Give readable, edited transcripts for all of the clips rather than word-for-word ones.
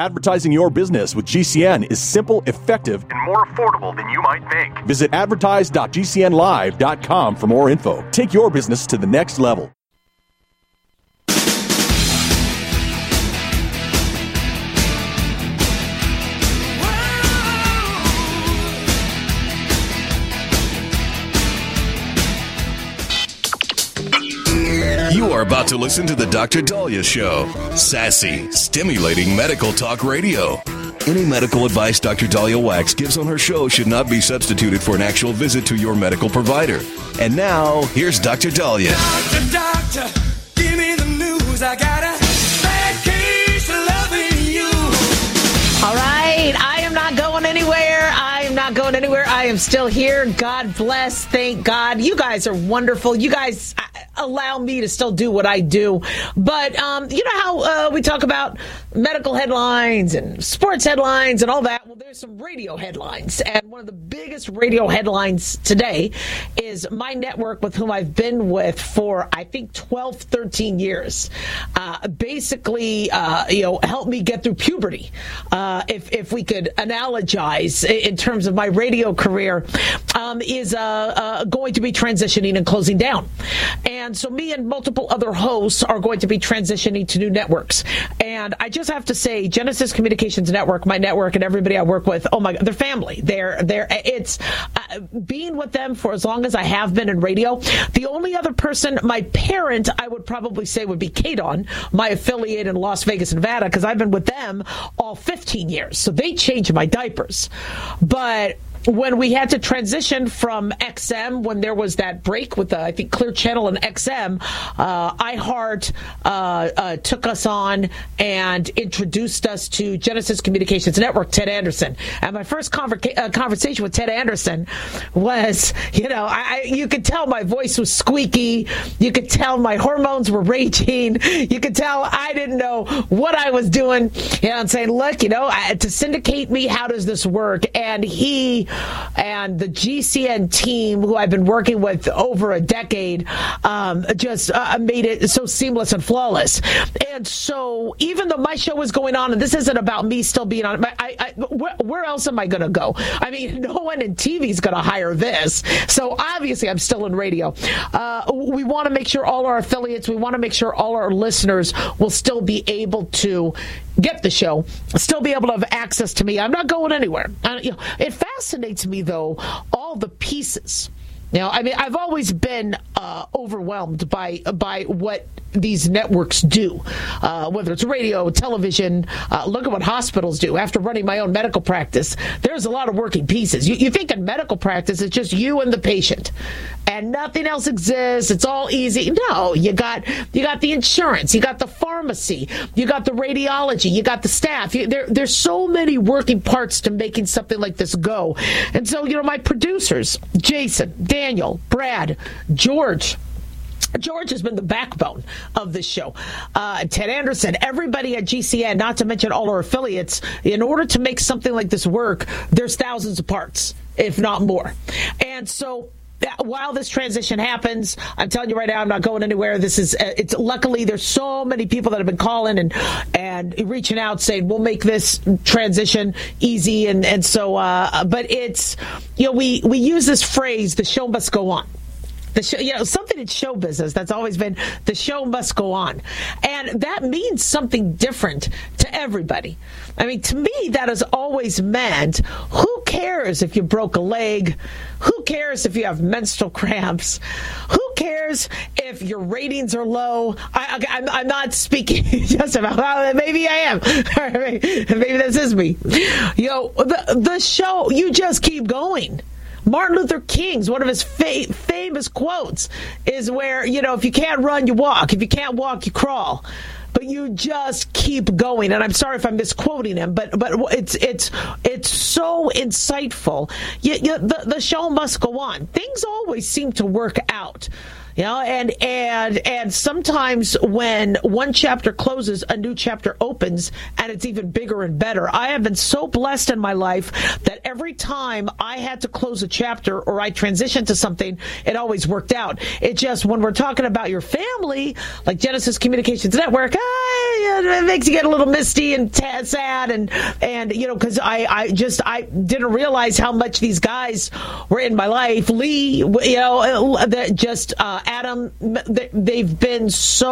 Advertising your business with GCN is simple, effective, and more affordable than you might think. Visit advertise.gcnlive.com for more info. Take your business to the next level. You are about to listen to the Dr. Daliah Show. Sassy, stimulating medical talk radio. Any medical advice Dr. Daliah Wax gives on her show should not be substituted for an actual visit to your medical provider. And now, here's Dr. Daliah. Doctor, give me the news. I got a bad case of loving you. All right, I am not going anywhere. I am still here. God bless. Thank God. You guys are wonderful. You guys allow me to still do what I do. But you know how we talk about medical headlines and sports headlines and all that? Well, there's some radio headlines. And one of the biggest radio headlines today is my network with whom I've been with for, I think, 12, 13 years. Basically, help me get through puberty. If we could analogize in terms of my radio career, is going to be transitioning and closing down. And so me and multiple other hosts are going to be transitioning to new networks. And I just have to say, Genesis Communications Network, my network, and everybody I work with, oh my God, they're family. It's being with them for as long as I have been in radio. The only other person, my parent, I would probably say would be KDON, my affiliate in Las Vegas, Nevada, because I've been with them all 15 years. So they changed my diapers. But when we had to transition from XM, when there was that break with I think Clear Channel and XM, iHeart took us on and introduced us to Genesis Communications Network, Ted Anderson. And my first conversation with Ted Anderson was, you could tell my voice was squeaky. You could tell my hormones were raging. You could tell I didn't know what I was doing. And saying, look, to syndicate me, how does this work? And he and the GCN team, who I've been working with over a decade, just made it so seamless and flawless. And so even though my show is going on, and this isn't about me still being on, where else am I going to go? I mean, no one in TV is going to hire this. So obviously I'm still in radio. We want to make sure all our affiliates, we want to make sure all our listeners will still be able to get the show, still be able to have access to me. I'm not going anywhere. It fascinates me, though, all the pieces. I've always been overwhelmed by what these networks do, whether it's radio, television. Look at what hospitals do. After running my own medical practice, there's a lot of working pieces. You think in medical practice, it's just you and the patient, and nothing else exists. It's all easy. No, you got the insurance, you got the pharmacy, you got the radiology, you got the staff. There's so many working parts to making something like this go. And so, my producers, Jason, Daniel, Brad, George has been the backbone of this show. Ted Anderson, everybody at GCN, not to mention all our affiliates. In order to make something like this work, there's thousands of parts, if not more. And so while this transition happens, I'm telling you right now, I'm not going anywhere. It's luckily there's so many people that have been calling and reaching out saying we'll make this transition easy. And so, but it's, we use this phrase, the show must go on. The show, something in show business that's always been the show must go on. And that means something different to everybody. I mean, to me, that has always meant, who cares if you broke a leg? Who cares if you have menstrual cramps? Who cares if your ratings are low? I'm not speaking just about, maybe I am. Maybe this is me. The show, you just keep going. Martin Luther King's, one of his famous quotes is where, if you can't run, you walk. If you can't walk, you crawl. But you just keep going. And I'm sorry if I'm misquoting him, but it's so insightful. The show must go on. Things always seem to work out. And sometimes when one chapter closes, a new chapter opens, and it's even bigger and better. I have been so blessed in my life that every time I had to close a chapter or I transitioned to something, it always worked out. It just, when we're talking about your family, like Genesis Communications Network, it makes you get a little misty and sad, and you know, because I didn't realize how much these guys were in my life. Lee, you know, Adam, they've been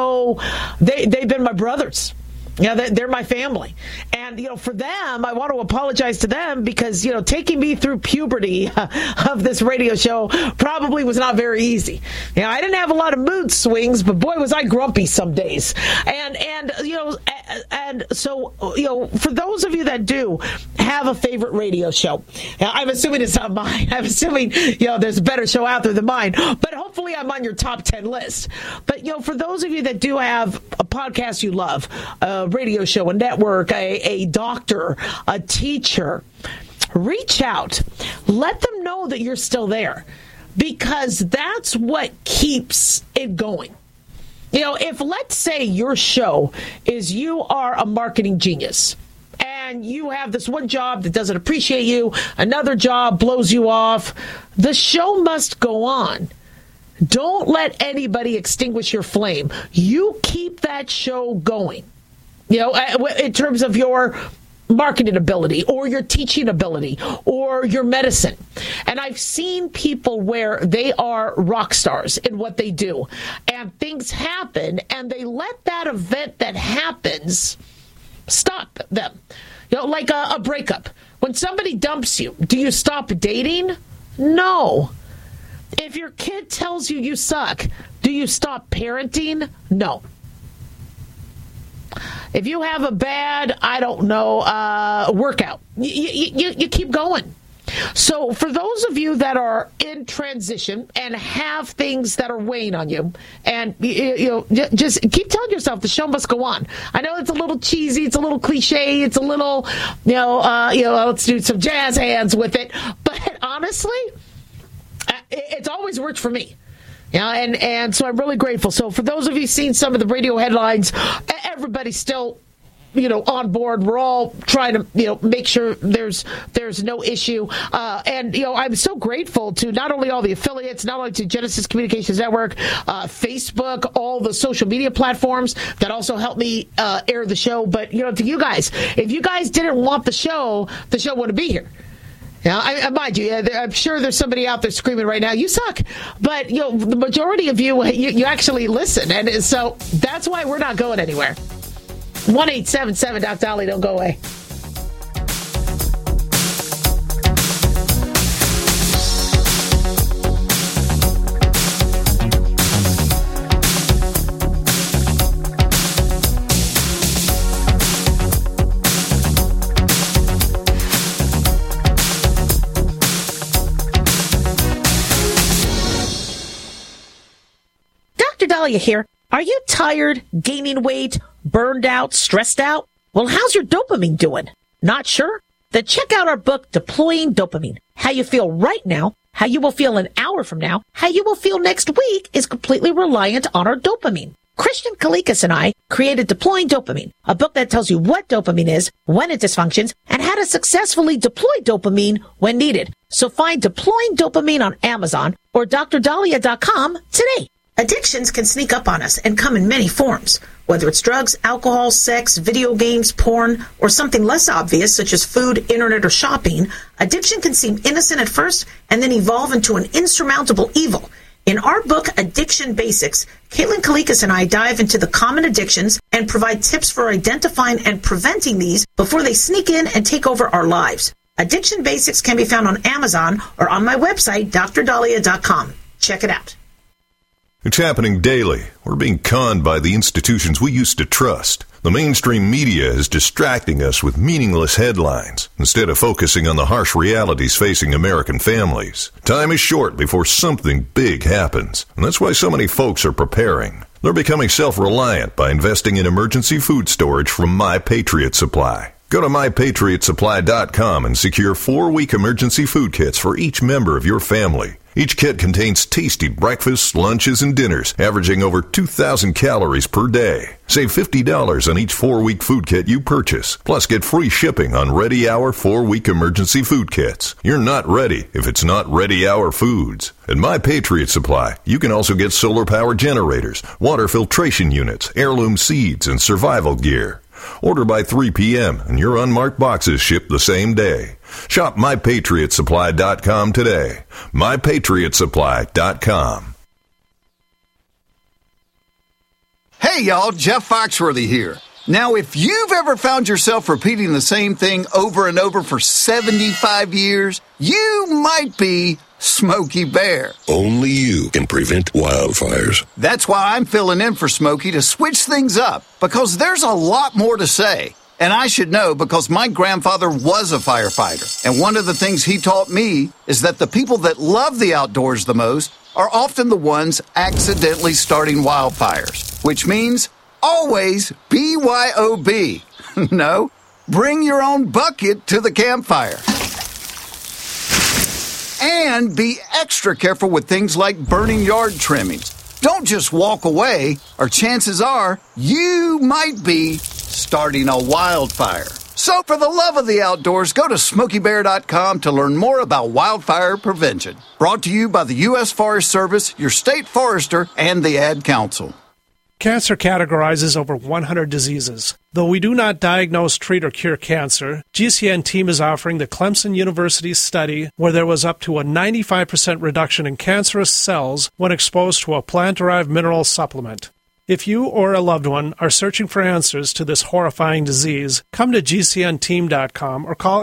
my brothers. Yeah, they're my family. And, you know, for them, I want to apologize to them because, you know, taking me through puberty of this radio show probably was not very easy. You know, I didn't have a lot of mood swings, but boy, was I grumpy some days. And you know, and so, you know, for those of you that do have a favorite radio show, I'm assuming it's not mine. I'm assuming, you know, there's a better show out there than mine, but hopefully I'm on your top 10 list. But, you know, for those of you that do have a podcast you love, radio show, a network, a doctor, a teacher, reach out. Let them know that you're still there, because that's what keeps it going. You know, if let's say your show is you are a marketing genius and you have this one job that doesn't appreciate you, another job blows you off, the show must go on. Don't let anybody extinguish your flame. You keep that show going. You know, in terms of your marketing ability or your teaching ability or your medicine. And I've seen people where they are rock stars in what they do, and things happen and they let that event that happens stop them. You know, like a breakup. When somebody dumps you, do you stop dating? No. If your kid tells you suck, do you stop parenting? No. If you have a bad, workout, you keep going. So for those of you that are in transition and have things that are weighing on you, and you know, just keep telling yourself the show must go on. I know it's a little cheesy, it's a little cliche, it's a little, let's do some jazz hands with it. But honestly, it's always worked for me. Yeah, and so I'm really grateful. So for those of you seen some of the radio headlines, everybody's still, you know, on board. We're all trying to, you know, make sure there's no issue. And, you know, I'm so grateful to not only all the affiliates, not only to Genesis Communications Network, Facebook, all the social media platforms that also help me air the show. But, you know, to you guys, if you guys didn't want the show wouldn't be here. Yeah, mind you, I'm sure there's somebody out there screaming right now, you suck. But, you know, the majority of you actually listen. And so that's why we're not going anywhere. 1-877 Doc Dolly, don't go away. Dahlia here. Are you tired, gaining weight, burned out, stressed out? Well, how's your dopamine doing? Not sure? Then check out our book, Deploying Dopamine. How you feel right now, how you will feel an hour from now, how you will feel next week is completely reliant on our dopamine. Christian Kalikas and I created Deploying Dopamine, a book that tells you what dopamine is, when it dysfunctions, and how to successfully deploy dopamine when needed. So find Deploying Dopamine on Amazon or drdahlia.com today. Addictions can sneak up on us and come in many forms. Whether it's drugs, alcohol, sex, video games, porn, or something less obvious such as food, internet, or shopping, addiction can seem innocent at first and then evolve into an insurmountable evil. In our book, Addiction Basics, Caitlin Kalikas and I dive into the common addictions and provide tips for identifying and preventing these before they sneak in and take over our lives. Addiction Basics can be found on Amazon or on my website, drdahlia.com. Check it out. It's happening daily. We're being conned by the institutions we used to trust. The mainstream media is distracting us with meaningless headlines instead of focusing on the harsh realities facing American families. Time is short before something big happens, and that's why so many folks are preparing. They're becoming self-reliant by investing in emergency food storage from My Patriot Supply. Go to MyPatriotSupply.com and secure 4-week emergency food kits for each member of your family. Each kit contains tasty breakfasts, lunches, and dinners, averaging over 2,000 calories per day. Save $50 on each 4-week food kit you purchase. Plus, get free shipping on Ready Hour 4-week emergency food kits. You're not ready if it's not Ready Hour Foods. At My Patriot Supply, you can also get solar power generators, water filtration units, heirloom seeds, and survival gear. Order by 3 p.m. and your unmarked boxes ship the same day. Shop MyPatriotSupply.com today. MyPatriotSupply.com. Hey y'all, Jeff Foxworthy here. Now, if you've ever found yourself repeating the same thing over and over for 75 years, you might be Smokey Bear. Only you can prevent wildfires. That's why I'm filling in for Smokey to switch things up, because there's a lot more to say. And I should know because my grandfather was a firefighter. And one of the things he taught me is that the people that love the outdoors the most are often the ones accidentally starting wildfires, which means always BYOB. No, bring your own bucket to the campfire. And be extra careful with things like burning yard trimmings. Don't just walk away, or chances are you might be starting a wildfire. So for the love of the outdoors, go to SmokeyBear.com to learn more about wildfire prevention. Brought to you by the U.S. Forest Service, your state forester, and the Ad Council. Cancer categorizes over 100 diseases. Though we do not diagnose, treat, or cure cancer, GCN team is offering the Clemson University study where there was up to a 95% reduction in cancerous cells when exposed to a plant-derived mineral supplement. If you or a loved one are searching for answers to this horrifying disease, come to GCNteam.com or call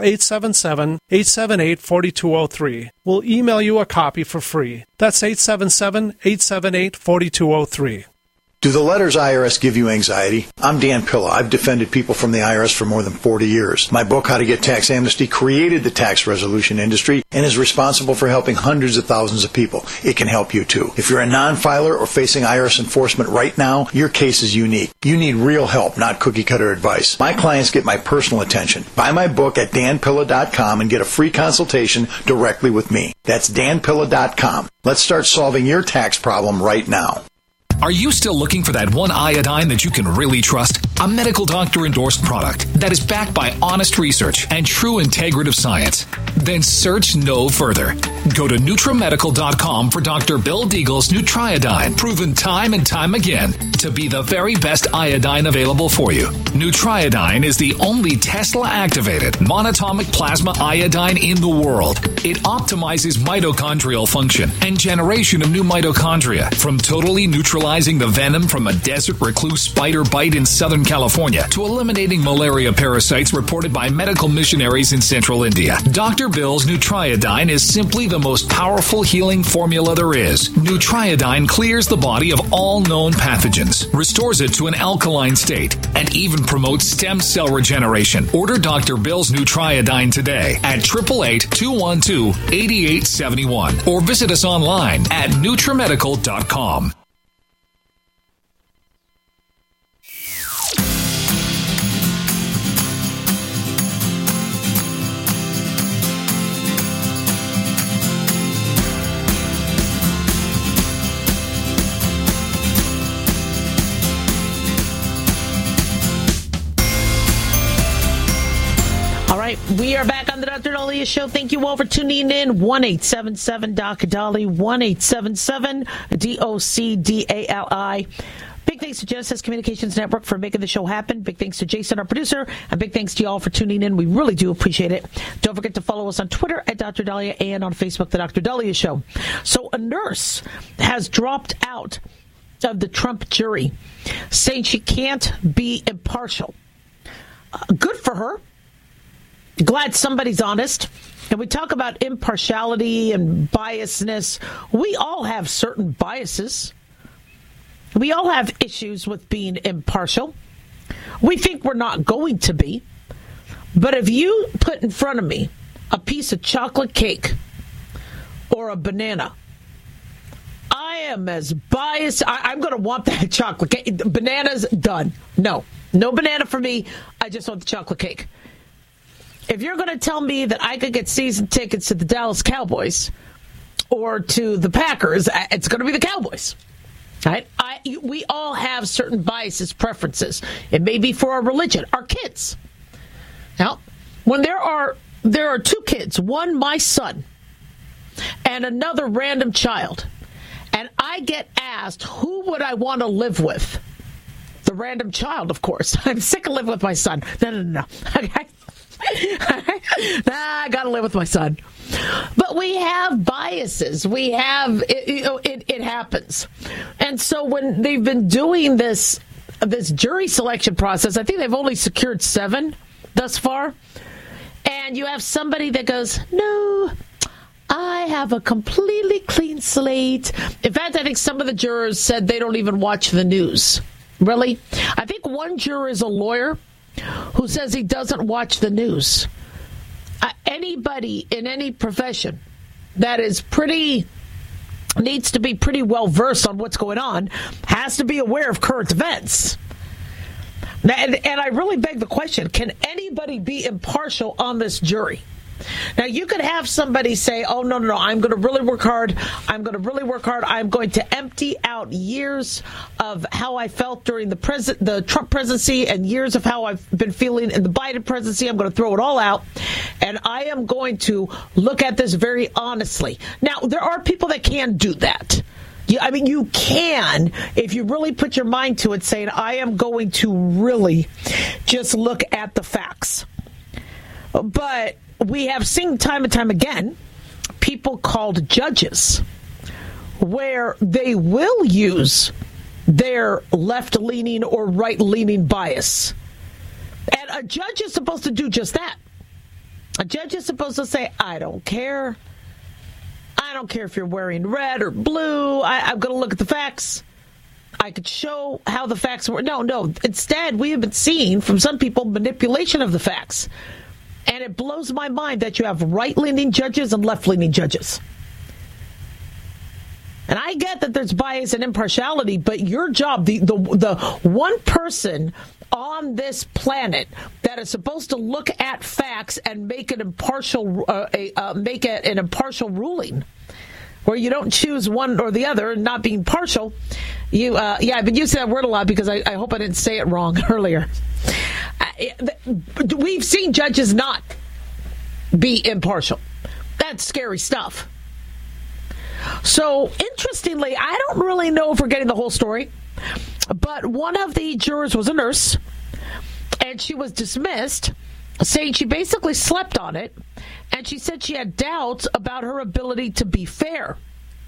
877-878-4203. We'll email you a copy for free. That's 877-878-4203. Do the letters IRS give you anxiety? I'm Dan Pilla. I've defended people from the IRS for more than 40 years. My book, How to Get Tax Amnesty, created the tax resolution industry and is responsible for helping hundreds of thousands of people. It can help you too. If you're a non-filer or facing IRS enforcement right now, your case is unique. You need real help, not cookie-cutter advice. My clients get my personal attention. Buy my book at danpilla.com and get a free consultation directly with me. That's danpilla.com. Let's start solving your tax problem right now. Are you still looking for that one iodine that you can really trust? A medical doctor endorsed product that is backed by honest research and true integrative science? Then search no further. Go to NutriMedical.com for Dr. Bill Deagle's Nutriodine, proven time and time again to be the very best iodine available for you. Nutriodine is the only Tesla-activated monatomic plasma iodine in the world. It optimizes mitochondrial function and generation of new mitochondria from totally neutralizing the venom from a desert recluse spider bite in Southern California to eliminating malaria parasites reported by medical missionaries in central India. Dr. Bill's Nutriodine is simply the most powerful healing formula there is. Nutriodine clears the body of all known pathogens, restores it to an alkaline state, and even promotes stem cell regeneration. Order Dr. Bill's Nutriodine today at 888-212-8871 or visit us online at NutriMedical.com. We are back on the Dr. Daliah Show. Thank you all for tuning in. 1-877-Dr. 1-877-DOCDALI. Big thanks to Genesis Communications Network for making the show happen. Big thanks to Jason, our producer. And big thanks to you all for tuning in. We really do appreciate it. Don't forget to follow us on Twitter at Dr. Daliah and on Facebook, The Dr. Daliah Show. So a nurse has dropped out of the Trump jury, saying she can't be impartial. Good for her. Glad somebody's honest. And we talk about impartiality and biasness. We all have certain biases. We all have issues with being impartial. We think we're not going to be. But if you put in front of me a piece of chocolate cake or a banana, I am as biased. I'm going to want that chocolate cake. Banana's done. No banana for me. I just want the chocolate cake. if you're going to tell me that I could get season tickets to the Dallas Cowboys or to the Packers, it's going to be the Cowboys. Right? We all have certain biases, preferences. It may be for our religion, our kids. Now, when there are 2 kids, one my son and another random child, and I get asked who would I want to live with, the random child, of course. I'm sick of living with my son. No. Okay. I got to live with my son. But we have biases. We have, it happens. And so when they've been doing this jury selection process, I think they've only secured 7 thus far. And you have somebody that goes, no, I have a completely clean slate. In fact, I think some of the jurors said they don't even watch the news. Really? I think one juror is a lawyer who says he doesn't watch the news. Anybody in any profession that is needs to be pretty well versed on what's going on has to be aware of current events. And I really beg the question, can anybody be impartial on this jury? Now, you could have somebody say, oh, no, I'm going to really work hard. I'm going to empty out years of how I felt during the Trump presidency and years of how I've been feeling in the Biden presidency. I'm going to throw it all out, and I am going to look at this very honestly. Now, there are people that can do that. You can, if you really put your mind to it, saying, I am going to really just look at the facts. But we have seen time and time again people called judges where they will use their left-leaning or right-leaning bias. And a judge is supposed to do just that. A judge is supposed to say, I don't care. I don't care if you're wearing red or blue. I'm going to look at the facts. I could show how the facts were. No. Instead, we have been seeing from some people manipulation of the facts. And it blows my mind that you have right-leaning judges and left-leaning judges. And I get that there's bias and impartiality, but your job, the one person on this planet that is supposed to look at facts and make an impartial ruling, where you don't choose one or the other, and not being partial. I've been using that word a lot because I hope I didn't say it wrong earlier. We've seen judges not be impartial. That's scary stuff. So, interestingly, I don't really know if we're getting the whole story, but one of the jurors was a nurse, and she was dismissed, saying she basically slept on it, and she said she had doubts about her ability to be fair.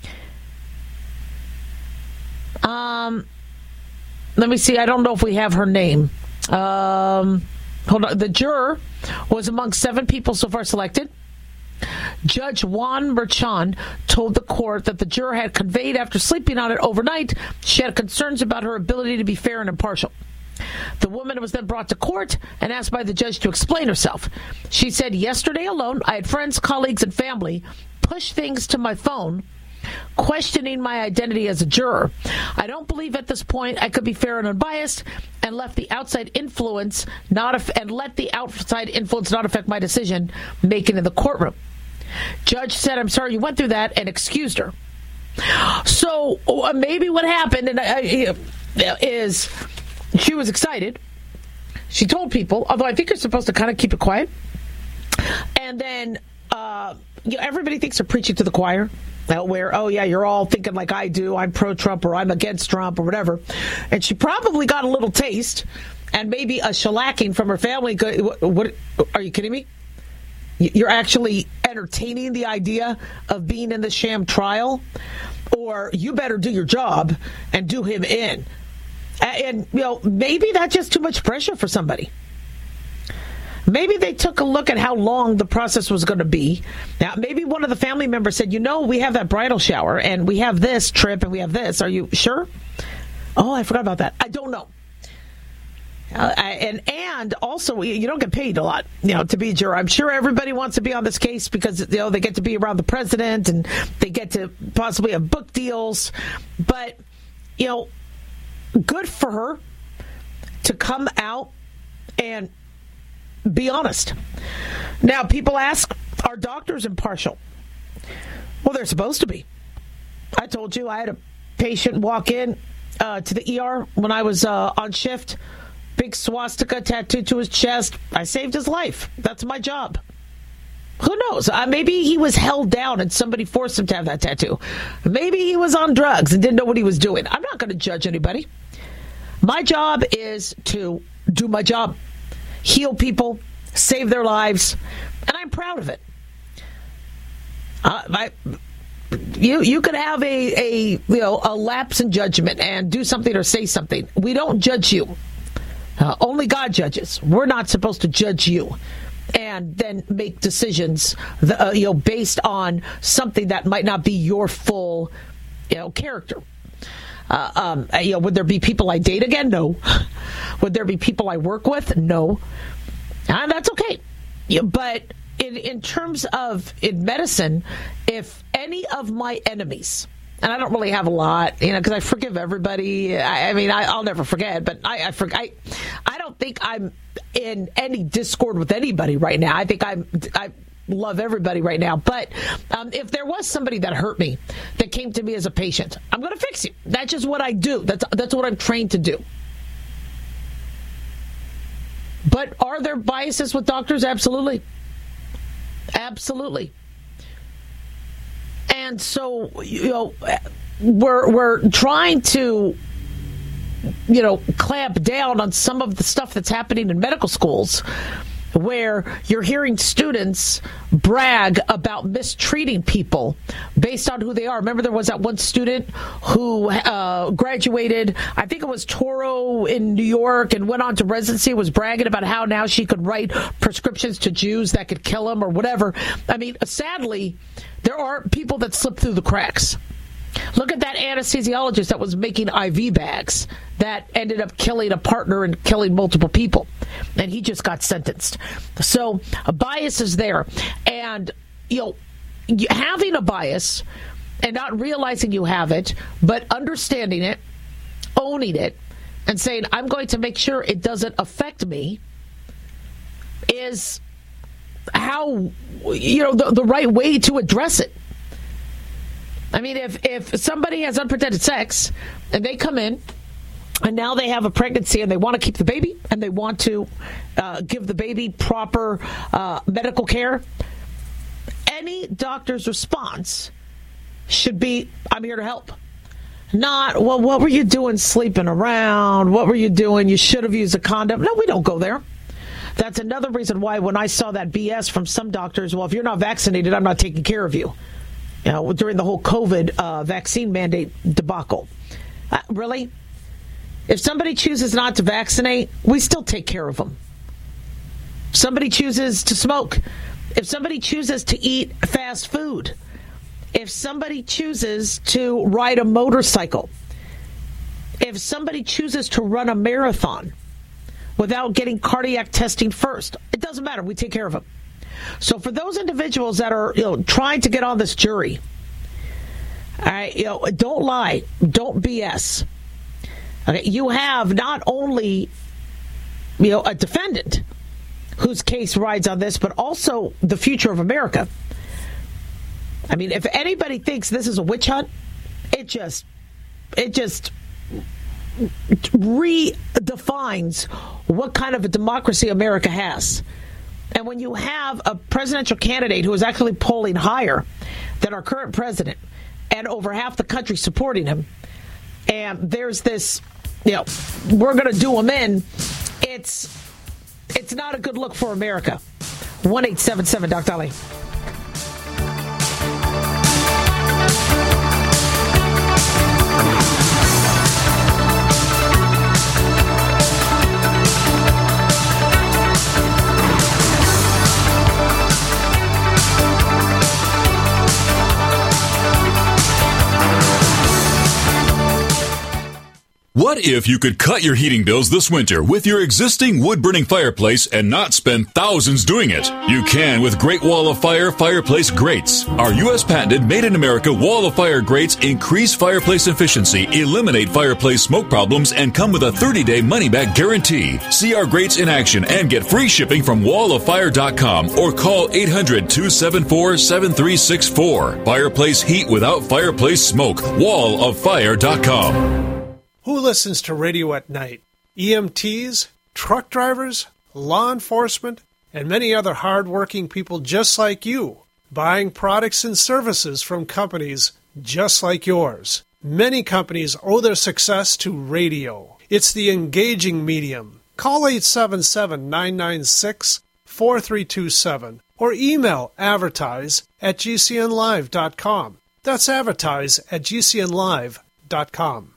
Let me see. I don't know if we have her name. Hold on. The juror was among 7 people so far selected. Judge Juan Merchan told the court that the juror had conveyed after sleeping on it overnight she had concerns about her ability to be fair and impartial. The woman was then brought to court and asked by the judge to explain herself. She said, yesterday alone, I had friends, colleagues, and family push things to my phone, questioning my identity as a juror. I don't believe at this point I could be fair and unbiased, and let the outside influence not affect my decision making in the courtroom. Judge said, I'm sorry you went through that, and excused her. So maybe what happened is she was excited. She told people, although I think you're supposed to kind of keep it quiet. And then everybody thinks they're preaching to the choir. Where, oh, yeah, you're all thinking like I do. I'm pro-Trump or I'm against Trump or whatever. And she probably got a little taste and maybe a shellacking from her family. What? Are you kidding me? You're actually entertaining the idea of being in the sham trial? Or you better do your job and do him in. And, maybe that's just too much pressure for somebody. Maybe they took a look at how long the process was going to be. Now, maybe one of the family members said, we have that bridal shower and we have this trip and we have this. Are you sure? Oh, I forgot about that. I don't know. And also, you don't get paid a lot, to be a juror. I'm sure everybody wants to be on this case because, they get to be around the president and they get to possibly have book deals. But, good for her to come out and be honest. Now, people ask, are doctors impartial? Well, they're supposed to be. I told you I had a patient walk in to the ER when I was on shift. Big swastika tattooed to his chest. I saved his life. That's my job. Who knows? Maybe he was held down and somebody forced him to have that tattoo. Maybe he was on drugs and didn't know what he was doing. I'm not going to judge anybody. My job is to do my job. Heal people, save their lives, and I'm proud of it. You could have a lapse in judgment and do something or say something. We don't judge you. Only God judges. We're not supposed to judge you and then make decisions based on something that might not be your full character. Would there be people I date again? No. Would there be people I work with? No. And that's okay. But in terms of in medicine, if any of my enemies, and I don't really have a lot, because I forgive everybody. I'll never forget, but I don't think I'm in any discord with anybody right now. I think I love everybody right now. But if there was somebody that hurt me, that came to me as a patient, I'm going to fix you. That's just what I do. That's what I'm trained to do. But are there biases with doctors? Absolutely. Absolutely. And so, we're trying to, clamp down on some of the stuff that's happening in medical schools, where you're hearing students brag about mistreating people based on who they are. Remember, there was that one student who graduated, I think it was Toro in New York, and went on to residency, was bragging about how now she could write prescriptions to Jews that could kill them or whatever. Sadly, there are people that slip through the cracks. Look at that anesthesiologist that was making IV bags that ended up killing a partner and killing multiple people. And he just got sentenced. So a bias is there. And, having a bias and not realizing you have it, but understanding it, owning it, and saying, I'm going to make sure it doesn't affect me, is how, the right way to address it. If somebody has unprotected sex and they come in and now they have a pregnancy and they want to keep the baby and they want to give the baby proper medical care, any doctor's response should be, I'm here to help. Not, well, what were you doing sleeping around? What were you doing? You should have used a condom. No, we don't go there. That's another reason why when I saw that BS from some doctors, well, if you're not vaccinated, I'm not taking care of you. During the whole COVID vaccine mandate debacle. Really? If somebody chooses not to vaccinate, we still take care of them. If somebody chooses to smoke, if somebody chooses to eat fast food, if somebody chooses to ride a motorcycle, if somebody chooses to run a marathon without getting cardiac testing first, it doesn't matter. We take care of them. So for those individuals that are trying to get on this jury, don't lie, don't BS. Okay, you have not only a defendant whose case rides on this, but also the future of America. If anybody thinks this is a witch hunt, it just redefines what kind of a democracy America has. And when you have a presidential candidate who is actually polling higher than our current president and over half the country supporting him, and there's this, we're going to do him in, it's not a good look for America. 1-877 Dr. Ali. What if you could cut your heating bills this winter with your existing wood-burning fireplace and not spend thousands doing it? You can with Great Wall of Fire fireplace grates. Our U.S. patented made-in-America Wall of Fire grates increase fireplace efficiency, eliminate fireplace smoke problems, and come with a 30-day money-back guarantee. See our grates in action and get free shipping from walloffire.com or call 800-274-7364. Fireplace heat without fireplace smoke. walloffire.com. Who listens to radio at night? EMTs, truck drivers, law enforcement, and many other hard-working people just like you, buying products and services from companies just like yours. Many companies owe their success to radio. It's the engaging medium. Call 877-996-4327 or email advertise@gcnlive.com. That's advertise@gcnlive.com.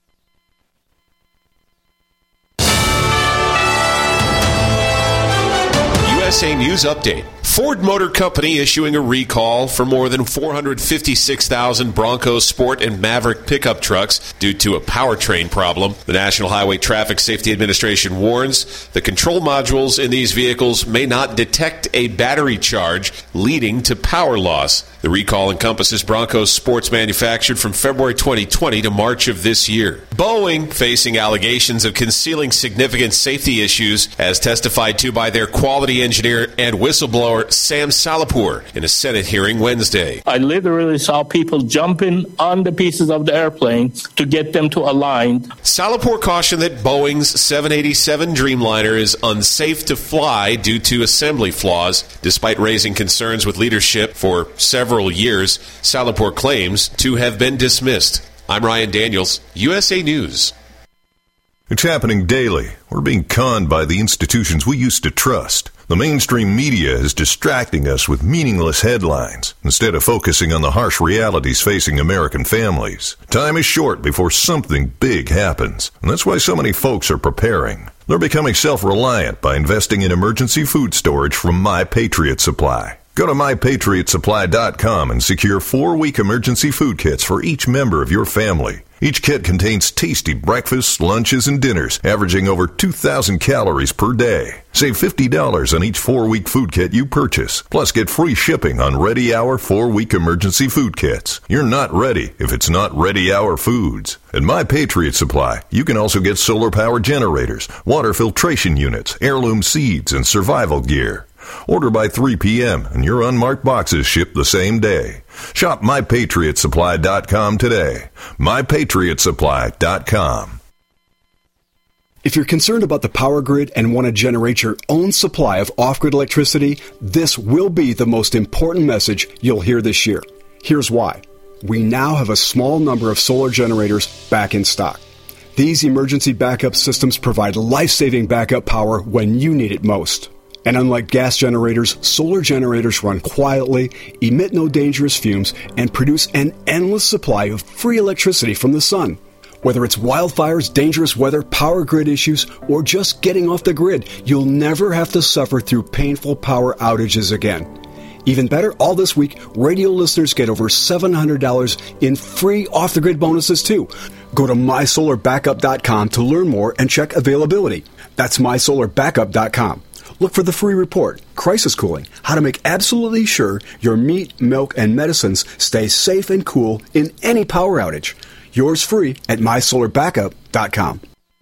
USA News Update. Ford Motor Company issuing a recall for more than 456,000 Bronco Sport and Maverick pickup trucks due to a powertrain problem. The National Highway Traffic Safety Administration warns the control modules in these vehicles may not detect a battery charge, leading to power loss. The recall encompasses Bronco Sports manufactured from February 2020 to March of this year. Boeing facing allegations of concealing significant safety issues as testified to by their quality engineer and whistleblower Sam Salahpour in a Senate hearing Wednesday. I literally saw people jumping on the pieces of the airplane to get them to align. Salahpour cautioned that Boeing's 787 Dreamliner is unsafe to fly due to assembly flaws. Despite raising concerns with leadership for several years, Salahpour claims to have been dismissed. I'm Ryan Daniels, USA News. It's happening daily. We're being conned by the institutions we used to trust. The mainstream media is distracting us with meaningless headlines instead of focusing on the harsh realities facing American families. Time is short before something big happens, and that's why so many folks are preparing. They're becoming self-reliant by investing in emergency food storage from My Patriot Supply. Go to MyPatriotSupply.com and secure 4-week emergency food kits for each member of your family. Each kit contains tasty breakfasts, lunches, and dinners, averaging over 2,000 calories per day. Save $50 on each 4-week food kit you purchase. Plus, get free shipping on Ready Hour 4-week emergency food kits. You're not ready if it's not Ready Hour foods. At My Patriot Supply, you can also get solar power generators, water filtration units, heirloom seeds, and survival gear. Order by 3 p.m. and your unmarked boxes ship the same day. Shop MyPatriotSupply.com today. MyPatriotSupply.com. If you're concerned about the power grid and want to generate your own supply of off-grid electricity, this will be the most important message you'll hear this year. Here's why. We now have a small number of solar generators back in stock. These emergency backup systems provide life-saving backup power when you need it most. And unlike gas generators, solar generators run quietly, emit no dangerous fumes, and produce an endless supply of free electricity from the sun. Whether it's wildfires, dangerous weather, power grid issues, or just getting off the grid, you'll never have to suffer through painful power outages again. Even better, all this week, radio listeners get over $700 in free off-the-grid bonuses, too. Go to MySolarBackup.com to learn more and check availability. That's MySolarBackup.com. Look for the free report, Crisis Cooling, how to make absolutely sure your meat, milk, and medicines stay safe and cool in any power outage. Yours free at MySolarBackup.com.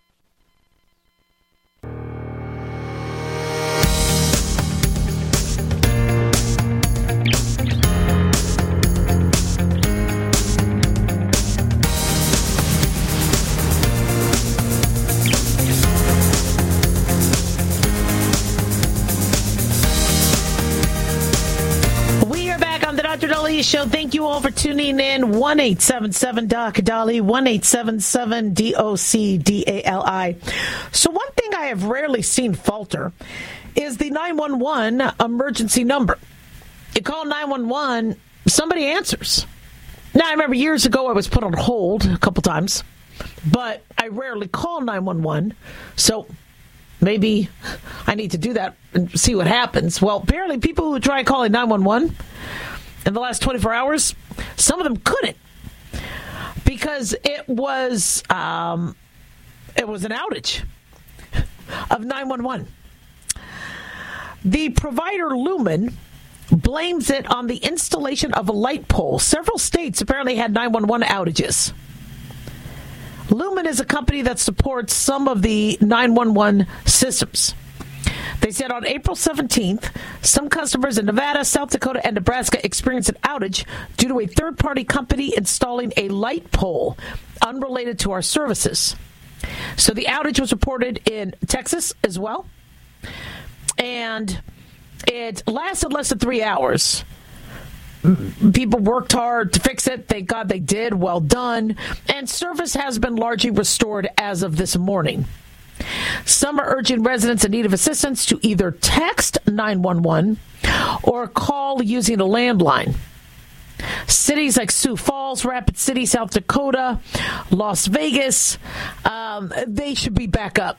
Show. Thank you all for tuning in. 1-877-DOC-DALI, 1-877-DOC-DALI. So one thing I have rarely seen falter is the 911 emergency number. You call 911, somebody answers. Now, I remember years ago I was put on hold a couple times, but I rarely call 911, so maybe I need to do that and see what happens. Well, apparently people who try calling 911 in the last 24 hours, some of them couldn't, because it was it was an outage of 911. The provider Lumen blames it on the installation of a light pole. Several states apparently had 911 outages. Lumen is a company that supports some of the 911 systems. They said on April 17th, some customers in Nevada, South Dakota, and Nebraska experienced an outage due to a third-party company installing a light pole unrelated to our services. So the outage was reported in Texas as well. And it lasted less than 3 hours. People worked hard to fix it. Thank God they did. Well done. And service has been largely restored as of this morning. Some are urging residents in need of assistance to either text 911 or call using a landline. Cities like Sioux Falls, Rapid City, South Dakota, Las Vegas, they should be back up.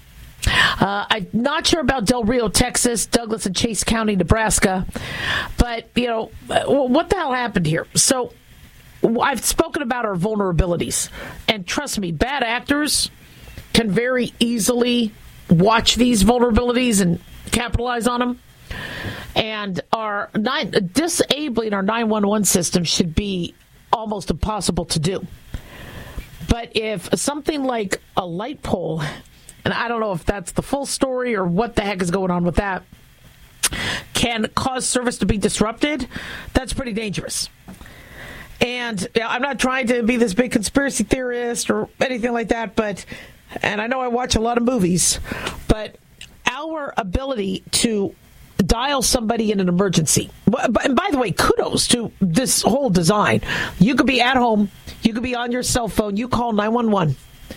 I'm not sure about Del Rio, Texas, Douglas and Chase County, Nebraska, but, what the hell happened here? So I've spoken about our vulnerabilities, and trust me, bad actors can very easily watch these vulnerabilities and capitalize on them. And disabling our 911 system should be almost impossible to do. But if something like a light pole, and I don't know if that's the full story or what the heck is going on with that, can cause service to be disrupted, that's pretty dangerous. And I'm not trying to be this big conspiracy theorist or anything like that, and I know I watch a lot of movies, but our ability to dial somebody in an emergency. And by the way, kudos to this whole design. You could be at home, you could be on your cell phone, you call 911,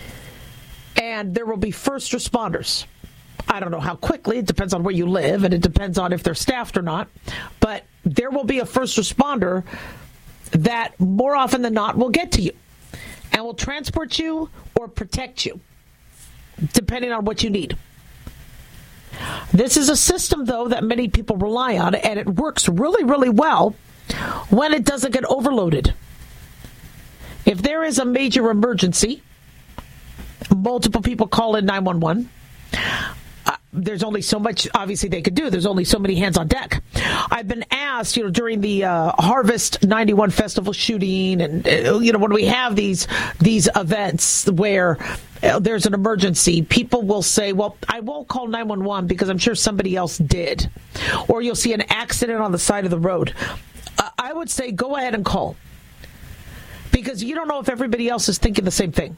and there will be first responders. I don't know how quickly, it depends on where you live, and it depends on if they're staffed or not, but there will be a first responder that more often than not will get to you and will transport you or protect you, depending on what you need. This is a system, though, that many people rely on, and it works really, really well when it doesn't get overloaded. If there is a major emergency, multiple people call in 911. There's only so much, obviously, they could do. There's only so many hands on deck. I've been asked, during the Harvest 91 Festival shooting, and, when we have these events where there's an emergency, people will say, well, I won't call 911 because I'm sure somebody else did. Or you'll see an accident on the side of the road. I would say go ahead and call, because you don't know if everybody else is thinking the same thing.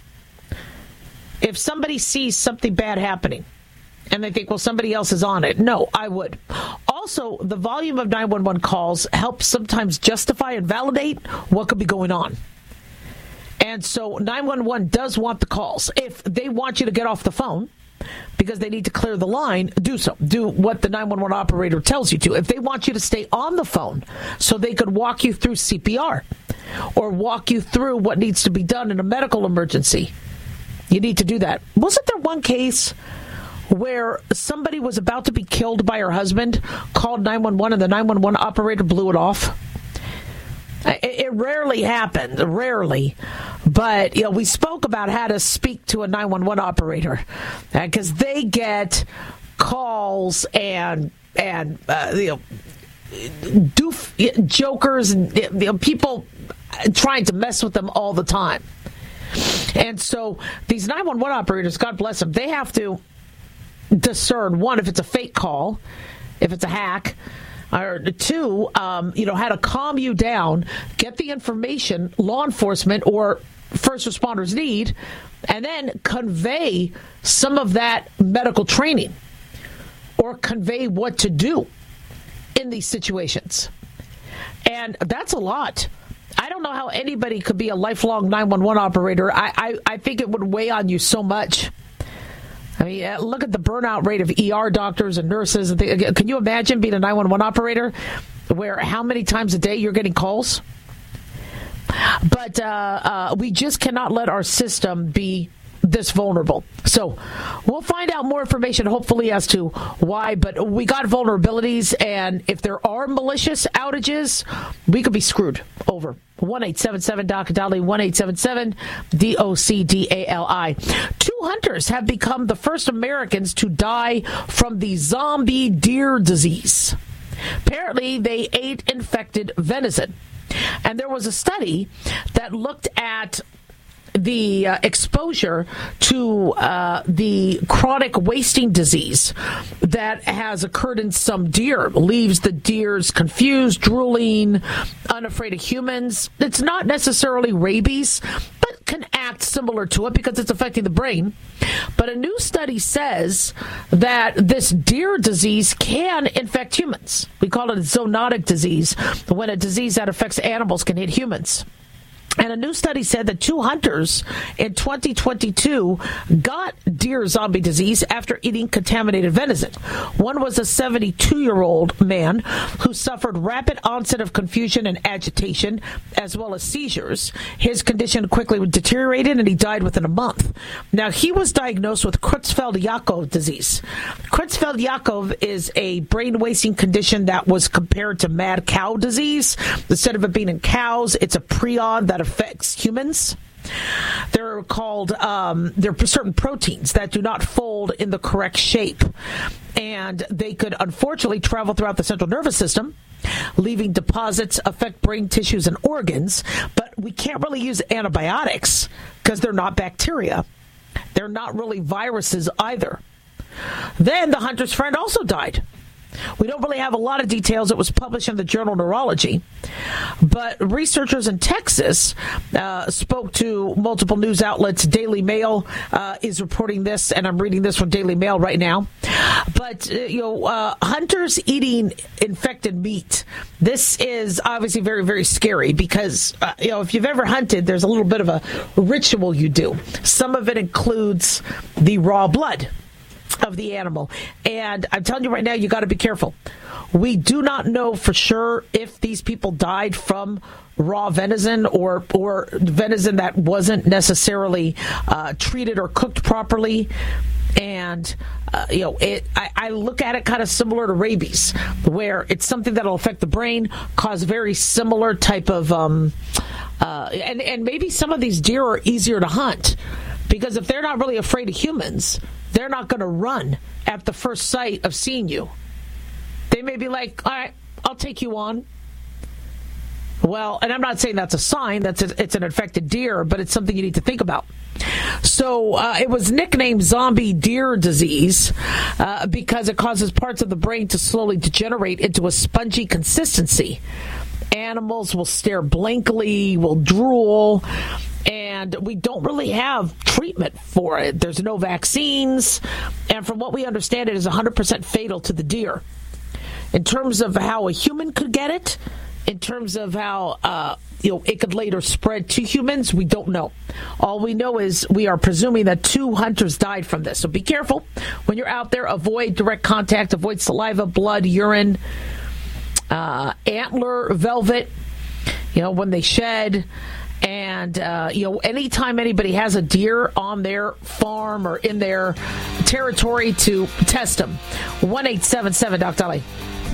If somebody sees something bad happening, and they think, well, somebody else is on it. No, I would. Also, the volume of 911 calls helps sometimes justify and validate what could be going on. And so 911 does want the calls. If they want you to get off the phone because they need to clear the line, do so. Do what the 911 operator tells you to. If they want you to stay on the phone so they could walk you through CPR or walk you through what needs to be done in a medical emergency, you need to do that. Wasn't there one case where somebody was about to be killed by her husband, called 911, and the 911 operator blew it off? It rarely happened, but we spoke about how to speak to a 911 operator, because they get calls and jokers and people trying to mess with them all the time. And so these 911 operators, God bless them, they have to discern, one, if it's a fake call, if it's a hack, or two, how to calm you down, get the information law enforcement or first responders need, and then convey some of that medical training or convey what to do in these situations. And that's a lot. I don't know how anybody could be a lifelong 911 operator. I think it would weigh on you so much. I mean, look at the burnout rate of ER doctors and nurses. Can you imagine being a 911 operator where how many times a day you're getting calls? But we just cannot let our system be this vulnerable. So we'll find out more information, hopefully, as to why. But we got vulnerabilities, and if there are malicious outages, we could be screwed over 1-877-DOC-DALI, 1-877-DOCDALI. 2 hunters have become the first Americans to die from the zombie deer disease. Apparently, they ate infected venison. And there was a study that looked at the exposure to the chronic wasting disease that has occurred in some deer. Leaves the deers confused, drooling, unafraid of humans. It's not necessarily rabies, but can act similar to it because it's affecting the brain. But a new study says that this deer disease can infect humans. We call it a zoonotic disease, when a disease that affects animals can hit humans. And a new study said that 2 hunters in 2022 got deer zombie disease after eating contaminated venison. One was a 72-year-old man who suffered rapid onset of confusion and agitation, as well as seizures. His condition quickly deteriorated, and he died within a month. Now, he was diagnosed with Creutzfeldt-Jakob disease. Creutzfeldt-Jakob is a brain-wasting condition that was compared to mad cow disease. Instead of it being in cows, it's a prion that affects humans. They're called, there are certain proteins that do not fold in the correct shape. And they could unfortunately travel throughout the central nervous system, leaving deposits, affect brain tissues and organs. But we can't really use antibiotics because they're not bacteria. They're not really viruses either. Then the hunter's friend also died. We don't really have a lot of details. It was published in the journal Neurology. But researchers in Texas spoke to multiple news outlets. Daily Mail is reporting this, and I'm reading this from Daily Mail right now. But, hunters eating infected meat. This is obviously very, very scary because, if you've ever hunted, there's a little bit of a ritual you do. Some of it includes the raw blood of the animal. And I'm telling you right now, you got to be careful. We do not know for sure if these people died from raw venison or venison that wasn't necessarily treated or cooked properly. And, I look at it kind of similar to rabies, where it's something that'll affect the brain, cause very similar type of, and maybe some of these deer are easier to hunt because if they're not really afraid of humans, they're not going to run at the first sight of seeing you. They may be like, all right, I'll take you on. Well, and I'm not saying that's a sign, it's an infected deer, but it's something you need to think about. So it was nicknamed zombie deer disease because it causes parts of the brain to slowly degenerate into a spongy consistency. Animals will stare blankly, will drool, and we don't really have treatment for it. There's no vaccines, and from what we understand, it is 100% fatal to the deer. In terms of how a human could get it, in terms of how it could later spread to humans, we don't know. All we know is we are presuming that 2 hunters died from this. So be careful when you're out there. Avoid direct contact. Avoid saliva, blood, urine, antler, velvet, when they shed. And, anytime anybody has a deer on their farm or in their territory, to test them. 1-877-DOC-DALI.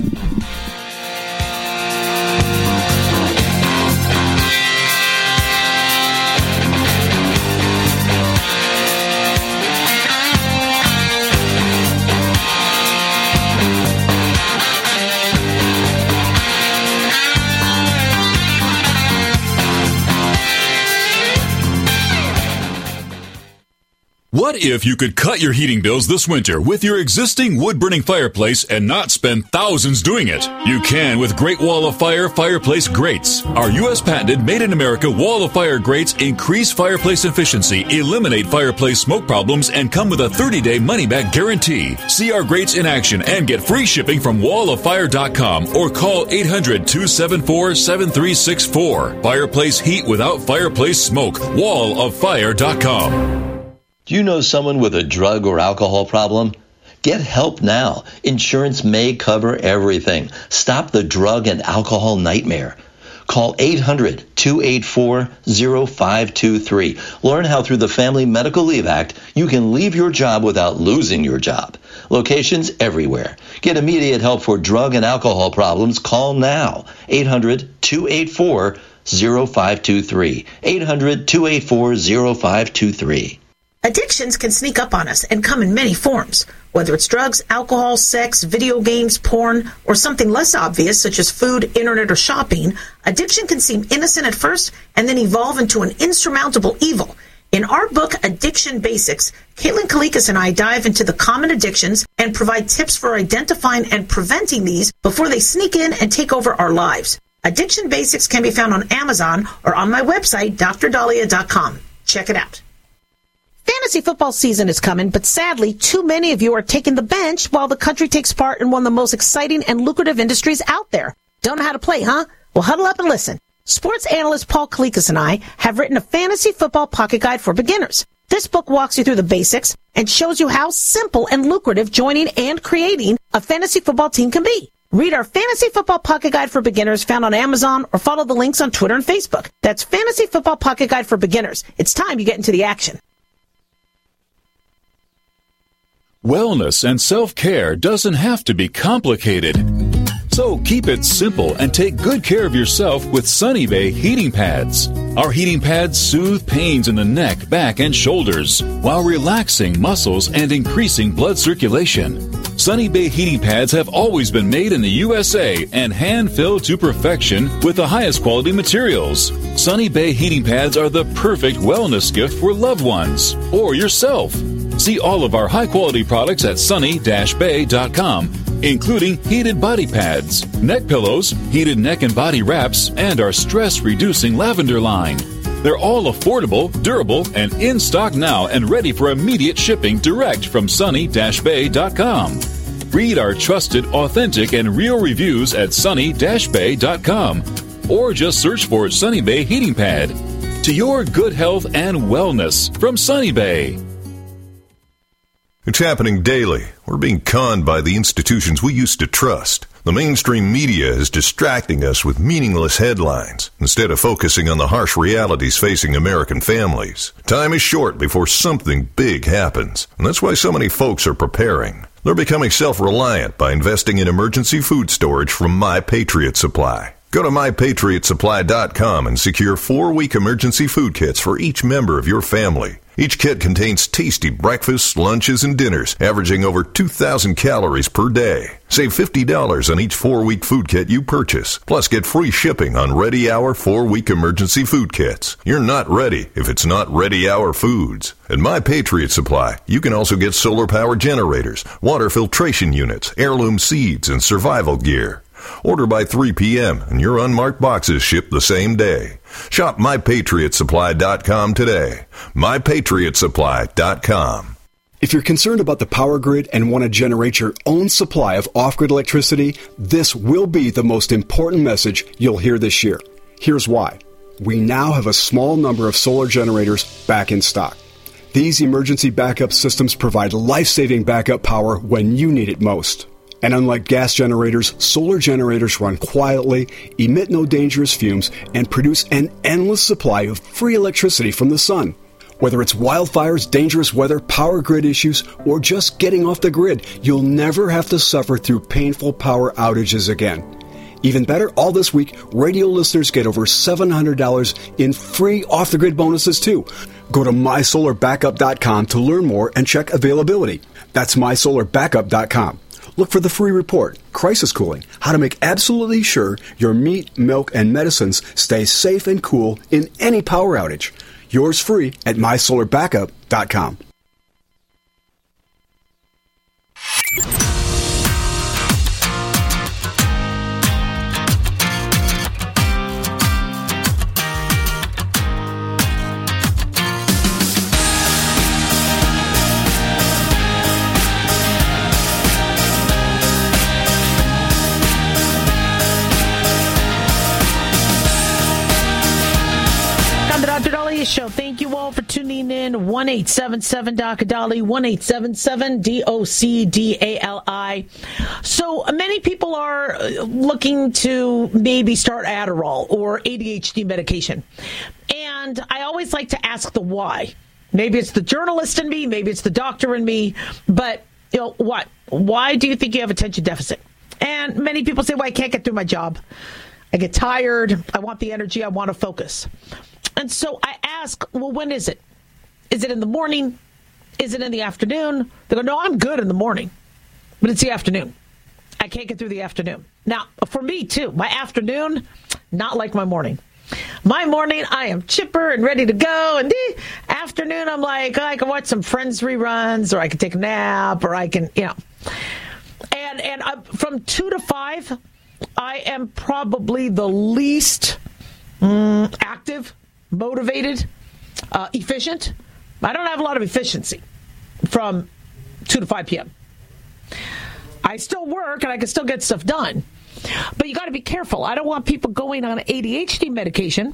What if you could cut your heating bills this winter with your existing wood-burning fireplace and not spend thousands doing it? You can with Great Wall of Fire fireplace grates. Our U.S. patented made-in-America Wall of Fire grates increase fireplace efficiency, eliminate fireplace smoke problems, and come with a 30-day money-back guarantee. See our grates in action and get free shipping from walloffire.com or call 800-274-7364. Fireplace heat without fireplace smoke. walloffire.com. Do you know someone with a drug or alcohol problem? Get help now. Insurance may cover everything. Stop the drug and alcohol nightmare. Call 800-284-0523. Learn how through the Family Medical Leave Act you can leave your job without losing your job. Locations everywhere. Get immediate help for drug and alcohol problems. Call now. 800-284-0523. 800-284-0523. 800-284-0523. Addictions can sneak up on us and come in many forms. Whether it's drugs, alcohol, sex, video games, porn, or something less obvious such as food, internet, or shopping, addiction can seem innocent at first and then evolve into an insurmountable evil. In our book, Addiction Basics, Caitlin Kalikas and I dive into the common addictions and provide tips for identifying and preventing these before they sneak in and take over our lives. Addiction Basics can be found on Amazon or on my website, drdahlia.com. Check it out. Fantasy football season is coming, but sadly, too many of you are taking the bench while the country takes part in one of the most exciting and lucrative industries out there. Don't know how to play, huh? Well, huddle up and listen. Sports analyst Paul Kalikas and I have written a fantasy football pocket guide for beginners. This book walks you through the basics and shows you how simple and lucrative joining and creating a fantasy football team can be. Read our Fantasy Football Pocket Guide for Beginners found on Amazon or follow the links on Twitter and Facebook. That's Fantasy Football Pocket Guide for Beginners. It's time you get into the action. Wellness and self-care doesn't have to be complicated. So keep it simple and take good care of yourself with Sunny Bay heating pads. Our heating pads soothe pains in the neck, back, and shoulders while relaxing muscles and increasing blood circulation. Sunny Bay heating pads have always been made in the USA and hand-filled to perfection with the highest quality materials. Sunny Bay heating pads are the perfect wellness gift for loved ones or yourself. See all of our high-quality products at sunny-bay.com, including heated body pads, neck pillows, heated neck and body wraps, and our stress-reducing lavender line. They're all affordable, durable, and in stock now and ready for immediate shipping direct from sunny-bay.com. Read our trusted, authentic, and real reviews at sunny-bay.com or just search for Sunny Bay Heating Pad. To your good health and wellness from Sunny Bay. It's happening daily. We're being conned by the institutions we used to trust. The mainstream media is distracting us with meaningless headlines instead of focusing on the harsh realities facing American families. Time is short before something big happens, and that's why so many folks are preparing. They're becoming self-reliant by investing in emergency food storage from My Patriot Supply. Go to MyPatriotSupply.com and secure 4-week emergency food kits for each member of your family. Each kit contains tasty breakfasts, lunches, and dinners, averaging over 2,000 calories per day. Save $50 on each 4-week food kit you purchase. Plus, get free shipping on Ready Hour 4-week emergency food kits. You're not ready if it's not Ready Hour foods. At My Patriot Supply, you can also get solar power generators, water filtration units, heirloom seeds, and survival gear. Order by 3 p.m. and your unmarked boxes ship the same day. Shop MyPatriotSupply.com today. MyPatriotSupply.com. If you're concerned about the power grid and want to generate your own supply of off-grid electricity, this will be the most important message you'll hear this year. Here's why. We now have a small number of solar generators back in stock. These emergency backup systems provide life-saving backup power when you need it most. And unlike gas generators, solar generators run quietly, emit no dangerous fumes, and produce an endless supply of free electricity from the sun. Whether it's wildfires, dangerous weather, power grid issues, or just getting off the grid, you'll never have to suffer through painful power outages again. Even better, all this week, radio listeners get over $700 in free off-the-grid bonuses too. Go to MySolarBackup.com to learn more and check availability. That's MySolarBackup.com. Look for the free report, Crisis Cooling, how to make absolutely sure your meat, milk, and medicines stay safe and cool in any power outage. Yours free at MySolarBackup.com. Show. Thank you all for tuning in. 1-877-DOC-DALI, 1-877-DOC-DALI. So many people are looking to maybe start Adderall or ADHD medication. And I always like to ask the why. Maybe it's the journalist in me, maybe it's the doctor in me, but you know what? Why do you think you have attention deficit? And many people say, well, I can't get through my job. I get tired. I want the energy. I want to focus. And so I ask, well, when is it? Is it in the morning? Is it in the afternoon? They go, no, I'm good in the morning, but it's the afternoon. I can't get through the afternoon. Now, for me, too, my afternoon, not like my morning. My morning, I am chipper and ready to go. And the afternoon, I'm like, I can watch some Friends reruns, or I can take a nap, or I can, And from 2 to 5, I am probably the least active, motivated, efficient. I don't have a lot of efficiency from 2 to 5 p.m. I still work and I can still get stuff done. But you got to be careful. I don't want people going on ADHD medication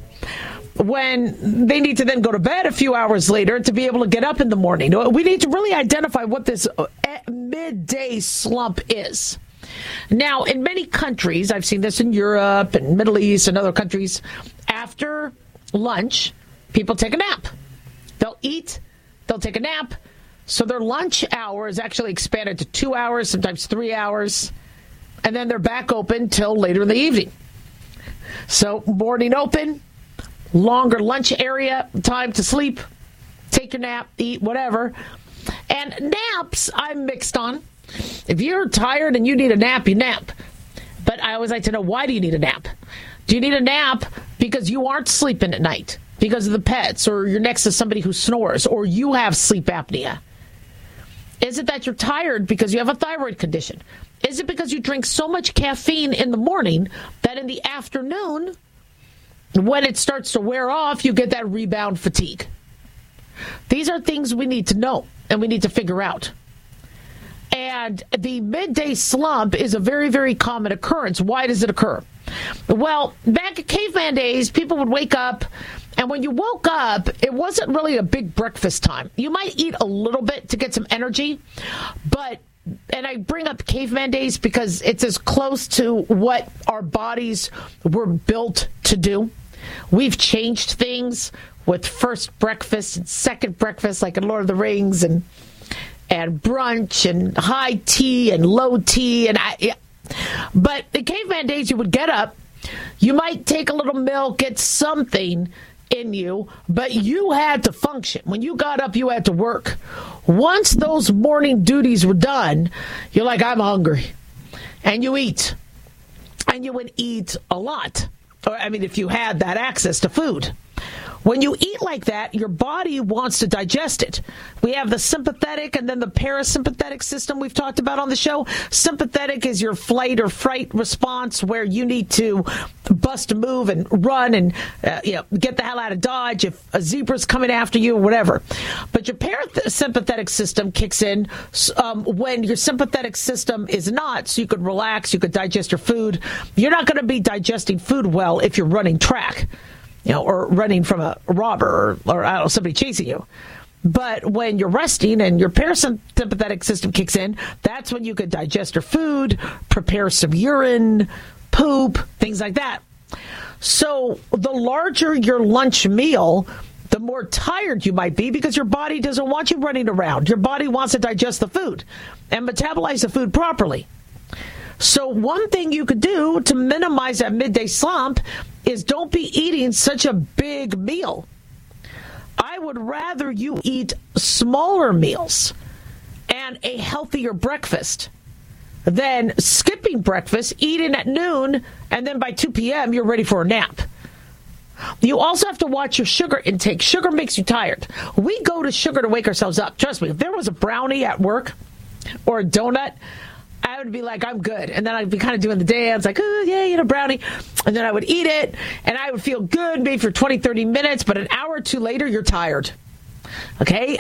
when they need to then go to bed a few hours later to be able to get up in the morning. We need to really identify what this midday slump is. Now, in many countries, I've seen this in Europe and Middle East and other countries, after lunch, people take a nap. They'll eat, they'll take a nap. So their lunch hour is actually expanded to 2 hours, sometimes 3 hours. And then they're back open till later in the evening. So morning open, longer lunch area, time to sleep, take your nap, eat, whatever. And naps, I'm mixed on. If you're tired and you need a nap, you nap. But I always like to know, why do you need a nap? Do you need a nap because you aren't sleeping at night because of the pets, or you're next to somebody who snores, or you have sleep apnea? Is it that you're tired because you have a thyroid condition? Is it because you drink so much caffeine in the morning that in the afternoon, when it starts to wear off, you get that rebound fatigue? These are things we need to know and we need to figure out. And the midday slump is a very, very common occurrence. Why does it occur? Well, back in caveman days, people would wake up, and when you woke up, it wasn't really a big breakfast time. You might eat a little bit to get some energy, and I bring up caveman days because it's as close to what our bodies were built to do. We've changed things with first breakfast and second breakfast, like in Lord of the Rings, and brunch and high tea and low tea. But in caveman days, you would get up, you might take a little milk, get something in you, but you had to function. When you got up, you had to work. Once those morning duties were done, you're like, I'm hungry. And you eat. And you would eat a lot. Or, if you had that access to food. When you eat like that, your body wants to digest it. We have the sympathetic and then the parasympathetic system we've talked about on the show. Sympathetic is your flight or fright response, where you need to bust a move and run and get the hell out of Dodge if a zebra's coming after you or whatever. But your parasympathetic system kicks in when your sympathetic system is not, so you could relax, you could digest your food. You're not going to be digesting food well if you're running track, or running from a robber or somebody chasing you. But when you're resting and your parasympathetic system kicks in, that's when you could digest your food, prepare some urine, poop, things like that. So the larger your lunch meal, the more tired you might be, because your body doesn't want you running around. Your body wants to digest the food and metabolize the food properly. So one thing you could do to minimize that midday slump is don't be eating such a big meal. I would rather you eat smaller meals and a healthier breakfast than skipping breakfast, eating at noon, and then by 2 p.m. you're ready for a nap. You also have to watch your sugar intake. Sugar makes you tired. We go to sugar to wake ourselves up. Trust me, if there was a brownie at work or a donut, I would be like, I'm good. And then I'd be kind of doing the dance, like, oh, yeah, brownie. And then I would eat it, and I would feel good maybe for 20, 30 minutes, but an hour or two later, you're tired. Okay?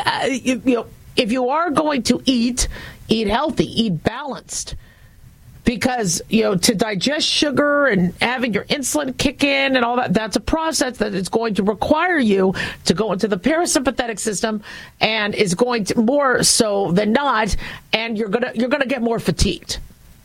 If you are going to eat healthy, eat balanced. Because, to digest sugar and having your insulin kick in and all that, that's a process that is going to require you to go into the parasympathetic system, and is going to, more so than not, and you're gonna get more fatigued.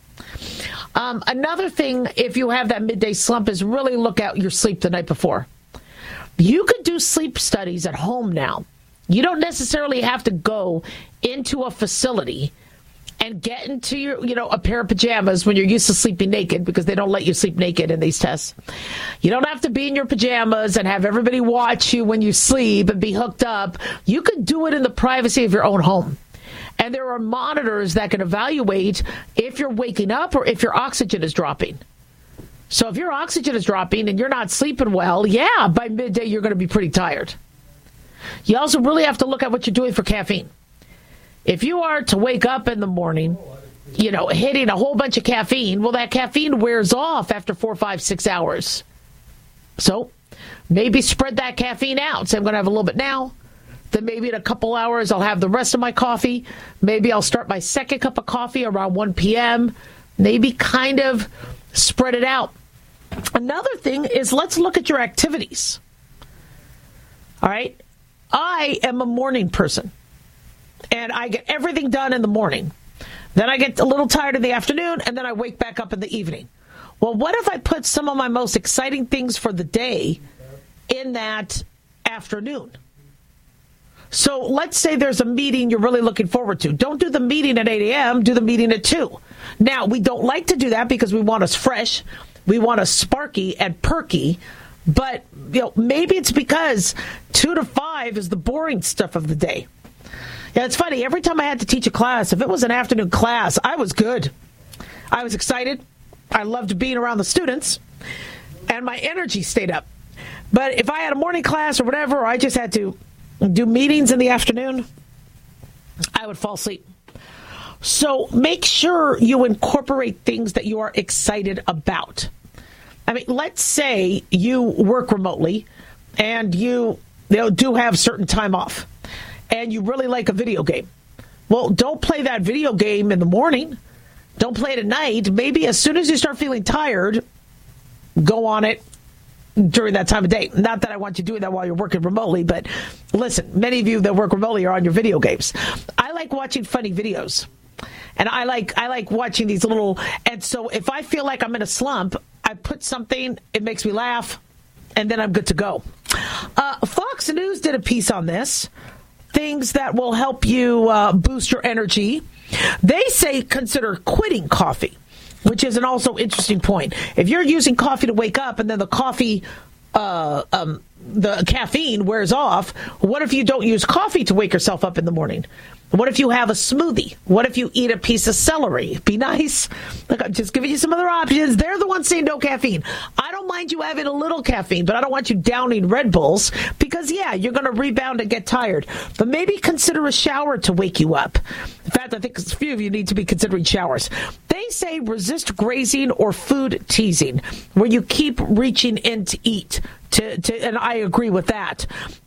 Another thing, if you have that midday slump, is really look at your sleep the night before. You could do sleep studies at home now. You don't necessarily have to go into a facility and get into your, a pair of pajamas when you're used to sleeping naked, because they don't let you sleep naked in these tests. You don't have to be in your pajamas and have everybody watch you when you sleep and be hooked up. You can do it in the privacy of your own home. And there are monitors that can evaluate if you're waking up or if your oxygen is dropping. So if your oxygen is dropping and you're not sleeping well, by midday you're going to be pretty tired. You also really have to look at what you're doing for caffeine. If you are to wake up in the morning, hitting a whole bunch of caffeine, well, that caffeine wears off after 4, 5, 6 hours. So maybe spread that caffeine out. Say, I'm going to have a little bit now. Then maybe in a couple hours, I'll have the rest of my coffee. Maybe I'll start my second cup of coffee around 1 p.m. Maybe kind of spread it out. Another thing is, let's look at your activities. All right? I am a morning person. And I get everything done in the morning. Then I get a little tired in the afternoon, and then I wake back up in the evening. Well, what if I put some of my most exciting things for the day in that afternoon? So let's say there's a meeting you're really looking forward to. Don't do the meeting at 8 a.m., do the meeting at 2. Now, we don't like to do that because we want us fresh. We want us sparky and perky. But, maybe it's because 2 to 5 is the boring stuff of the day. Yeah, it's funny. Every time I had to teach a class, if it was an afternoon class, I was good. I was excited. I loved being around the students, and my energy stayed up. But if I had a morning class or whatever, or I just had to do meetings in the afternoon, I would fall asleep. So make sure you incorporate things that you are excited about. I mean, let's say you work remotely and you do have certain time off, and you really like a video game. Well, don't play that video game in the morning. Don't play it at night. Maybe as soon as you start feeling tired, go on it during that time of day. Not that I want you doing that while you're working remotely, but listen, many of you that work remotely are on your video games. I like watching funny videos. And I like watching these little, and so if I feel like I'm in a slump, I put something, it makes me laugh, and then I'm good to go. Fox News did a piece on this. Things that will help you boost your energy. They say consider quitting coffee, which is an also interesting point. If you're using coffee to wake up and then the coffee, the caffeine wears off, what if you don't use coffee to wake yourself up in the morning? What if you have a smoothie? What if you eat a piece of celery? Be nice. Look, I'm just giving you some other options. They're the ones saying no caffeine. I don't mind you having a little caffeine, but I don't want you downing Red Bulls because, you're going to rebound and get tired. But maybe consider a shower to wake you up. In fact, I think a few of you need to be considering showers. They say resist grazing or food teasing, where you keep reaching in to eat. And I agree with that.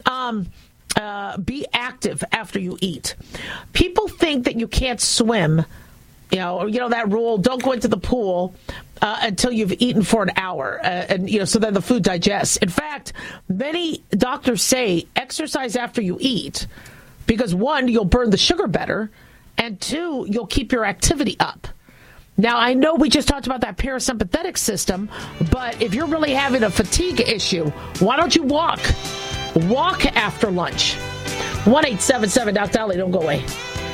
Be active after you eat. People think that you can't swim, that rule, don't go into the pool until you've eaten for an hour, so then the food digests. In fact, many doctors say exercise after you eat because, 1, you'll burn the sugar better, and 2, you'll keep your activity up. Now, I know we just talked about that parasympathetic system, but if you're really having a fatigue issue, why don't you walk? Walk after lunch. 1-877-DOC-DOLLY. Don't go away.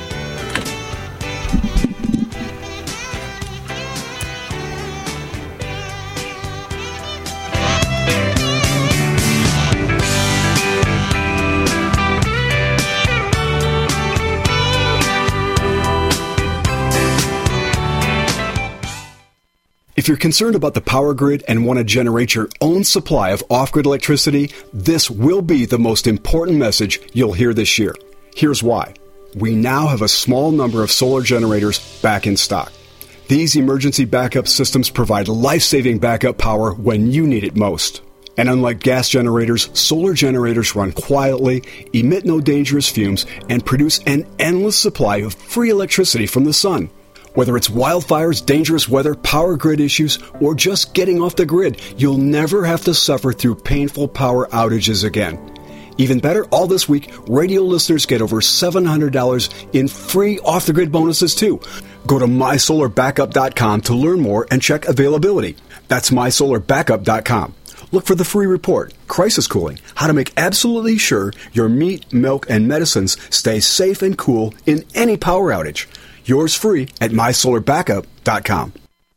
If you're concerned about the power grid and want to generate your own supply of off-grid electricity, this will be the most important message you'll hear this year. Here's why. We now have a small number of solar generators back in stock. These emergency backup systems provide life-saving backup power when you need it most. And unlike gas generators, solar generators run quietly, emit no dangerous fumes, and produce an endless supply of free electricity from the sun. Whether it's wildfires, dangerous weather, power grid issues, or just getting off the grid, you'll never have to suffer through painful power outages again. Even better, all this week, radio listeners get over $700 in free off-the-grid bonuses too. Go to mysolarbackup.com to learn more and check availability. That's mysolarbackup.com. Look for the free report, Crisis Cooling, how to make absolutely sure your meat, milk, and medicines stay safe and cool in any power outage. Yours free at mysolarbackup.com.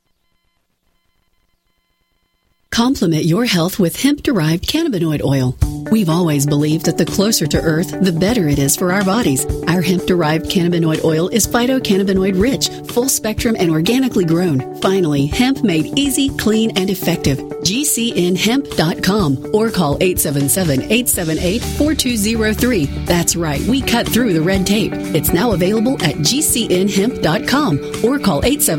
Complement your health with hemp-derived cannabinoid oil. We've always believed that the closer to Earth, the better it is for our bodies. Our hemp-derived cannabinoid oil is phytocannabinoid rich, full spectrum, and organically grown. Finally, hemp made easy, clean, and effective. GCNhemp.com or call 877-878-4203. That's right, we cut through the red tape. It's now available at GCNhemp.com or call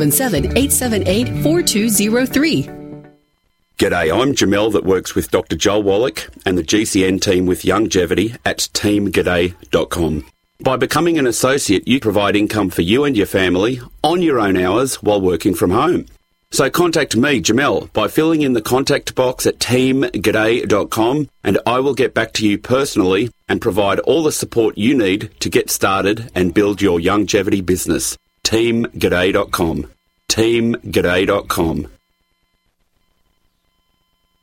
877-878-4203. G'day, I'm Jamel that works with Dr. Joel Wallach and the GCN team with Youngevity at teamg'day.com. By becoming an associate, you provide income for you and your family on your own hours while working from home. So contact me, Jamel, by filling in the contact box at teamg'day.com and I will get back to you personally and provide all the support you need to get started and build your Youngevity business. teamg'day.com. teamg'day.com.